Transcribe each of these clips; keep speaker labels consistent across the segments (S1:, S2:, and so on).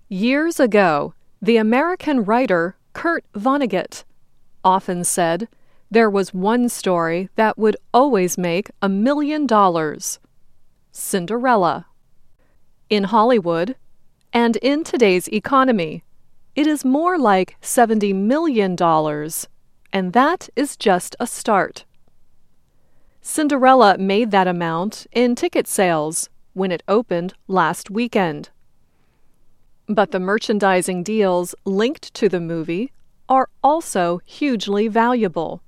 S1: Years ago, the American writer Kurt Vonnegut often said there was one story that would always make $1 million: Cinderella. In Hollywood, and in today's economy, it is more like $70 million, and that is just a start. Cinderella made that amount in ticket sales when it opened last weekend. But the merchandising deals linked to the movie are also hugely valuable.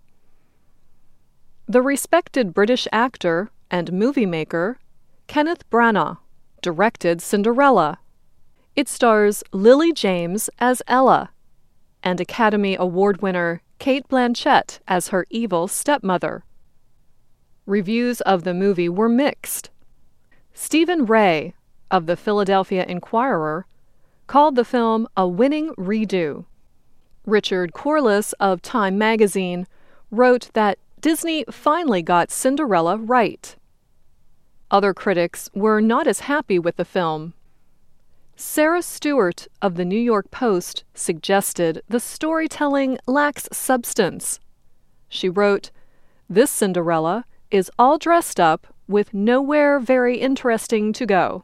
S1: The respected British actor and movie maker Kenneth Branagh directed Cinderella. It stars Lily James as Ella and Academy Award winner Cate Blanchett as her evil stepmother. Reviews of the movie were mixed. Stephen Ray of the Philadelphia Inquirer called the film a winning redo. Richard Corliss of Time magazine wrote that Disney finally got Cinderella right. Other critics were not as happy with the film. Sarah Stewart of the New York Post suggested the storytelling lacks substance. She wrote, "This Cinderella is all dressed up with nowhere very interesting to go."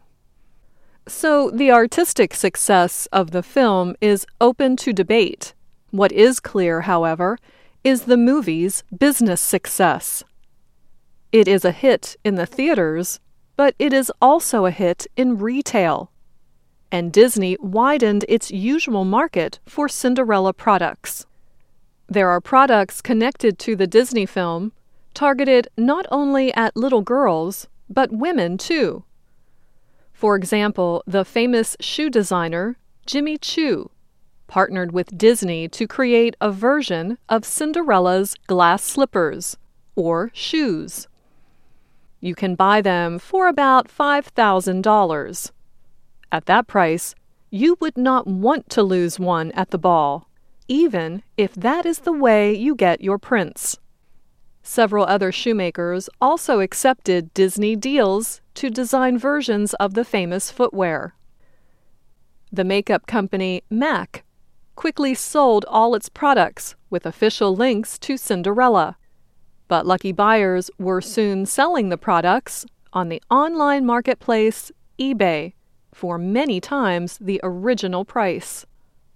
S1: So the artistic success of the film is open to debate. What is clear, however, is the movie's business success. It is a hit in the theaters, but it is also a hit in retail. And Disney widened its usual market for Cinderella products. There are products connected to the Disney film targeted not only at little girls, but women too. For example, the famous shoe designer Jimmy Choo partnered with Disney to create a version of Cinderella's glass slippers, or shoes. You can buy them for about $5,000. At that price, you would not want to lose one at the ball, even if that is the way you get your prince. Several other shoemakers also accepted Disney deals to design versions of the famous footwear. The makeup company MAC quickly sold all its products with official links to Cinderella, but lucky buyers were soon selling the products on the online marketplace eBay for many times the original price.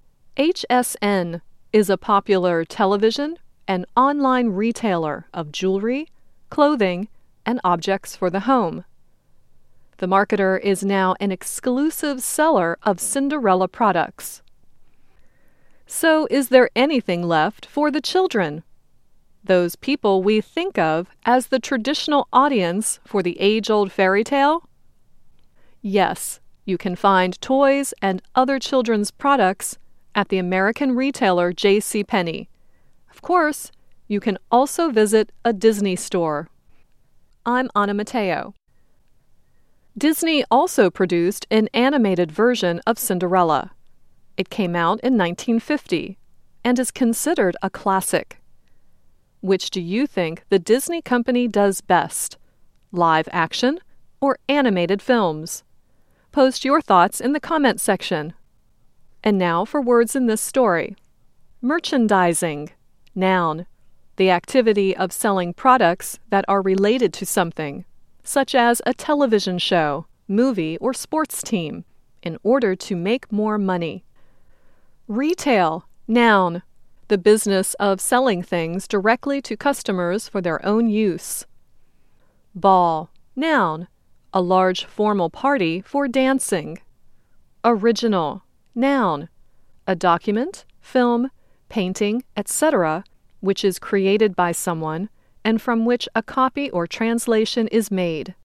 S1: HSN is a popular television and online retailer of jewelry, clothing, and objects for the home. The marketer is now an exclusive seller of Cinderella products. So is there anything left for the children? Those people we think of as the traditional audience for the age-old fairy tale? Yes, you can find toys and other children's products at the American retailer JCPenney. Of course, you can also visit a Disney store. I'm Anna Matteo. Disney also produced an animated version of Cinderella. It came out in 1950 and is considered a classic. Which do you think the Disney company does best, live action or animated films? Post your thoughts in the comment section. And now for words in this story. Merchandising. Noun. The activity of selling products that are related to something, such as a television show, movie, or sports team, in order to make more money. Retail. Noun. The business of selling things directly to customers for their own use. Ball. Noun. A large formal party for dancing. Original. Noun. A document, film, painting, etc., which is created by someone and from which a copy or translation is made.